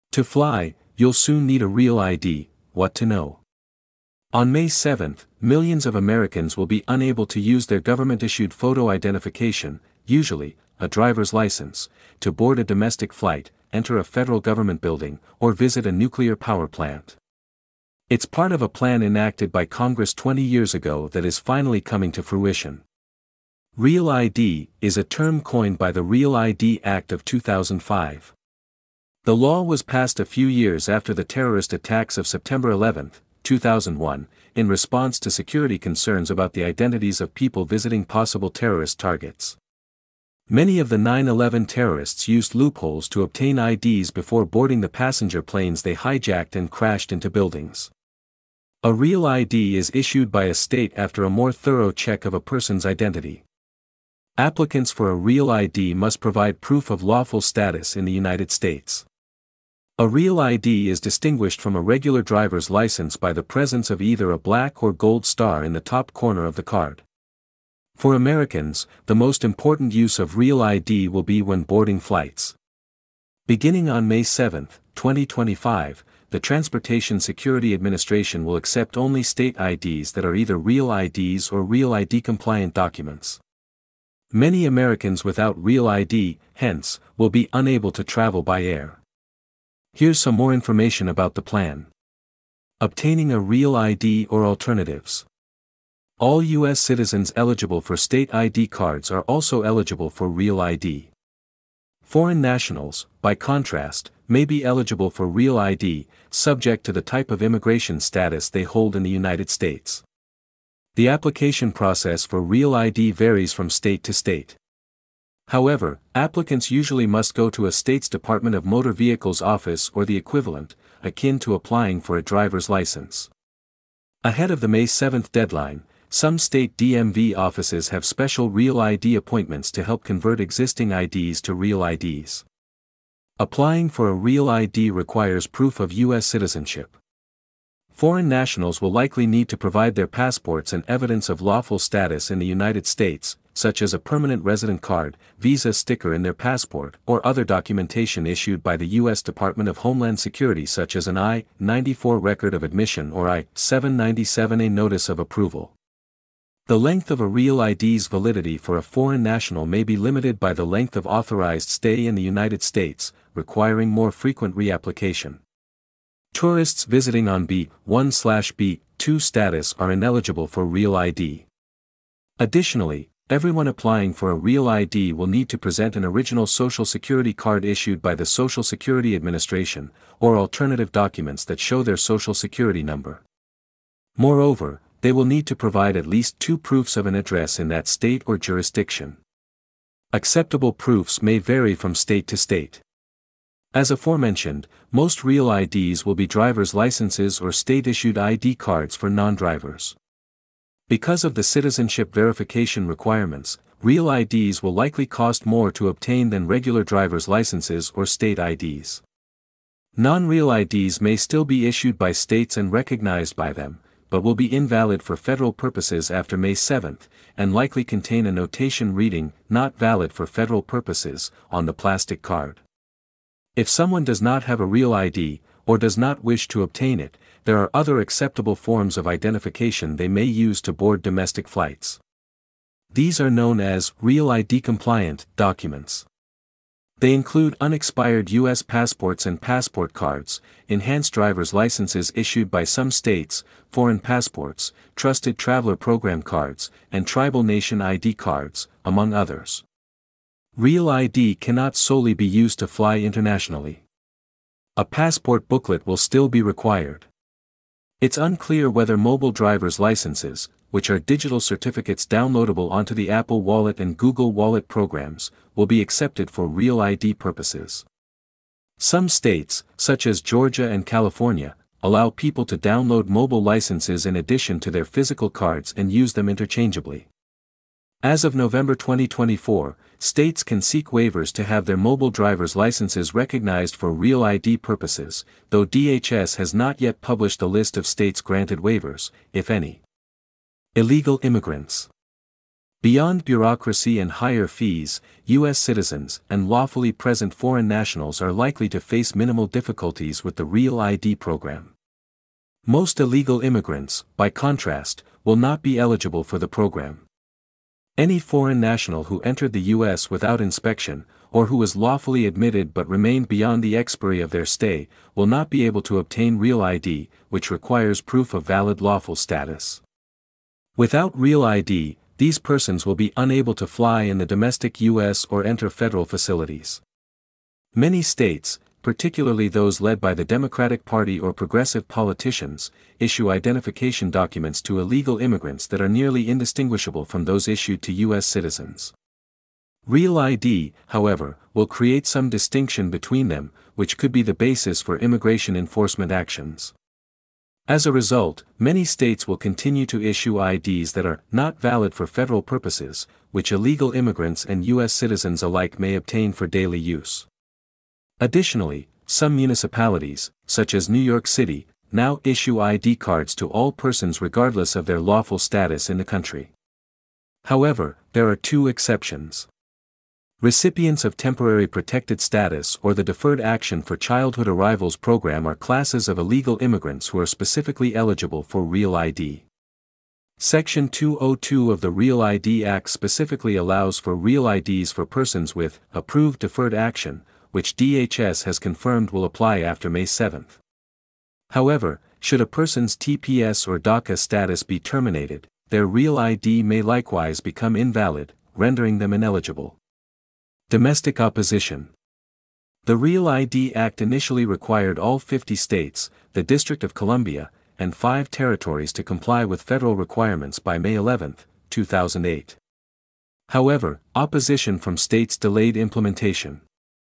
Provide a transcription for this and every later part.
To fly, you'll soon need a real ID. What to know. On May 7, millions of Americans will be unable to use their government-issued photo identification, usually a driver's license, to board a domestic flight, enter a federal government building, or visit a nuclear power plant. It's part of a plan enacted by Congress 20 years ago that is finally coming to fruition. Real ID is a term coined by the Real ID Act of 2005. The law was passed a few years after the terrorist attacks of September 11, 2001, in response to security concerns about the identities of people visiting possible terrorist targets. Many of the 9/11 terrorists used loopholes to obtain IDs before boarding the passenger planes they hijacked and crashed into buildings. A real ID is issued by a state after a more thorough check of a person's identity. Applicants for a real ID must provide proof of lawful status in the United States. A real ID is distinguished from a regular driver's license by the presence of either a black or gold star in the top corner of the card. For Americans, the most important use of real ID will be when boarding flights. Beginning on May 7, 2025, the Transportation Security Administration will accept only state IDs that are either real IDs or real ID-compliant documents. Many Americans without real ID, hence, will be unable to travel by air. Here's some more information about the plan. Obtaining a real ID or alternatives. All U.S. citizens eligible for state ID cards are also eligible for real ID. Foreign nationals, by contrast, may be eligible for real ID, subject to the type of immigration status they hold in the United States. The application process for real ID varies from state to state. However, applicants usually must go to a state's Department of Motor Vehicles office or the equivalent, akin to applying for a driver's license. Ahead of the May 7 deadline, some state DMV offices have special real ID appointments to help convert existing IDs to real IDs. Applying for a real ID requires proof of U.S. citizenship. Foreign nationals will likely need to provide their passports and evidence of lawful status in the United States, such as a permanent resident card, visa sticker in their passport, or other documentation issued by the U.S. Department of Homeland Security such as an I-94 record of admission or I-797A notice of approval. The length of a real ID's validity for a foreign national may be limited by the length of authorized stay in the United States, requiring more frequent reapplication. Tourists visiting on B1/B2 status are ineligible for real ID. Additionally, everyone applying for a real ID will need to present an original Social Security card issued by the Social Security Administration, or alternative documents that show their Social Security number. Moreover, they will need to provide at least 2 proofs of an address in that state or jurisdiction. Acceptable proofs may vary from state to state. As aforementioned, most real IDs will be driver's licenses or state-issued ID cards for non-drivers. Because of the citizenship verification requirements, real IDs will likely cost more to obtain than regular driver's licenses or state IDs. Non-real IDs may still be issued by states and recognized by them, but will be invalid for federal purposes after May 7, and likely contain a notation reading, "Not valid for federal purposes," on the plastic card. If someone does not have a real ID, or does not wish to obtain it, there are other acceptable forms of identification they may use to board domestic flights. These are known as real ID-compliant documents. They include unexpired U.S. passports and passport cards, enhanced driver's licenses issued by some states, foreign passports, trusted traveler program cards, and tribal nation ID cards, among others. Real ID cannot solely be used to fly internationally. A passport booklet will still be required. It's unclear whether mobile driver's licenses, which are digital certificates downloadable onto the Apple Wallet and Google Wallet programs, will be accepted for real ID purposes. Some states, such as Georgia and California, allow people to download mobile licenses in addition to their physical cards and use them interchangeably. As of November 2024, states can seek waivers to have their mobile driver's licenses recognized for real ID purposes, though DHS has not yet published a list of states granted waivers, if any. Illegal immigrants. Beyond bureaucracy and higher fees, U.S. citizens and lawfully present foreign nationals are likely to face minimal difficulties with the Real ID program. Most illegal immigrants, by contrast, will not be eligible for the program. Any foreign national who entered the U.S. without inspection, or who was lawfully admitted but remained beyond the expiry of their stay, will not be able to obtain Real ID, which requires proof of valid lawful status. Without Real ID, these persons will be unable to fly in the domestic U.S. or enter federal facilities. Many states, particularly those led by the Democratic Party or progressive politicians, issue identification documents to illegal immigrants that are nearly indistinguishable from those issued to U.S. citizens. Real ID, however, will create some distinction between them, which could be the basis for immigration enforcement actions. As a result, many states will continue to issue IDs that are not valid for federal purposes, which illegal immigrants and U.S. citizens alike may obtain for daily use. Additionally, some municipalities, such as New York City, now issue ID cards to all persons regardless of their lawful status in the country. However, there are two exceptions. Recipients of temporary protected status or the Deferred Action for Childhood Arrivals program are classes of illegal immigrants who are specifically eligible for Real ID. Section 202 of the Real ID Act specifically allows for Real IDs for persons with approved deferred action, which DHS has confirmed will apply after May 7. However, should a person's TPS or DACA status be terminated, their Real ID may likewise become invalid, rendering them ineligible. Domestic opposition. The Real ID Act initially required all 50 states, the District of Columbia, and 5 territories to comply with federal requirements by May 11, 2008. However, opposition from states delayed implementation.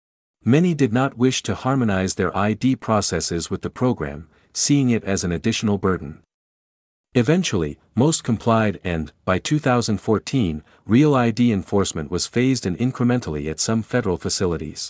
Many did not wish to harmonize their ID processes with the program, seeing it as an additional burden. Eventually, most complied and, by 2014, Real ID enforcement was phased in incrementally at some federal facilities.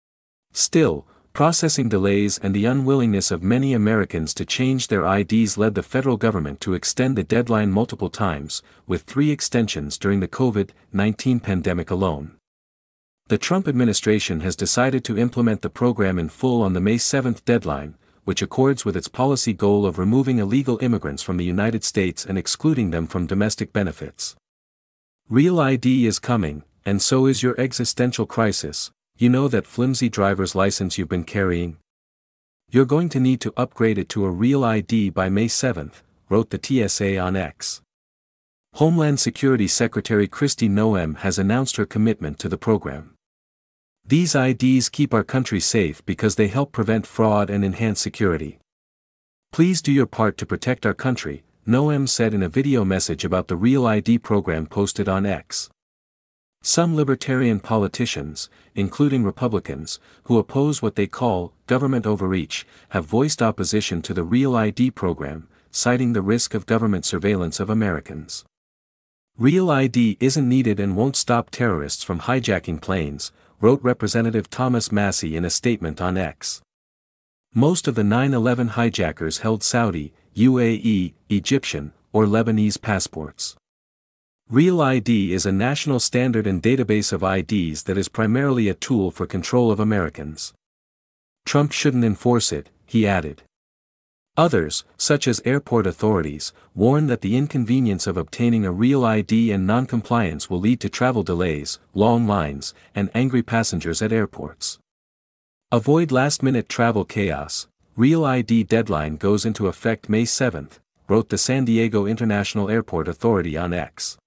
Still, processing delays and the unwillingness of many Americans to change their IDs led the federal government to extend the deadline multiple times, with 3 extensions during the COVID-19 pandemic alone. The Trump administration has decided to implement the program in full on the May 7 deadline, which accords with its policy goal of removing illegal immigrants from the United States and excluding them from domestic benefits. Real ID is coming, and so is your existential crisis. You know that flimsy driver's license you've been carrying? You're going to need to upgrade it to a Real ID by May 7, wrote the TSA on X. Homeland Security Secretary Kristi Noem has announced her commitment to the program. These IDs keep our country safe because they help prevent fraud and enhance security. Please do your part to protect our country, Noem said in a video message about the Real ID program posted on X. Some libertarian politicians, including Republicans, who oppose what they call government overreach, have voiced opposition to the Real ID program, citing the risk of government surveillance of Americans. Real ID isn't needed and won't stop terrorists from hijacking planes, wrote Representative Thomas Massie in a statement on X. Most of the 9/11 hijackers held Saudi, UAE, Egyptian, or Lebanese passports. Real ID is a national standard and database of IDs that is primarily a tool for control of Americans. Trump shouldn't enforce it, he added. Others, such as airport authorities, warn that the inconvenience of obtaining a Real ID and non-compliance will lead to travel delays, long lines, and angry passengers at airports. Avoid last-minute travel chaos. Real ID deadline goes into effect May 7, wrote the San Diego International Airport Authority on X.